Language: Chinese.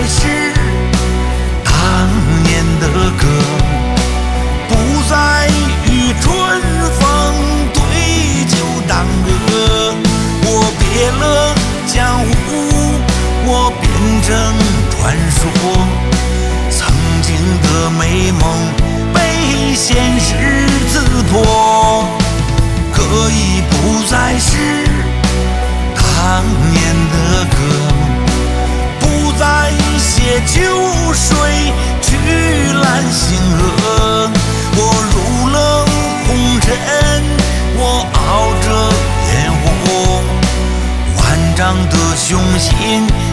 是当年的歌，不再与春风对酒当歌。我别了江湖，我变成传说，曾经的美梦被现实刺破，歌已不再是当年的歌，不再写秋水去揽星河。我入了红尘，我熬着烟火，万丈的雄心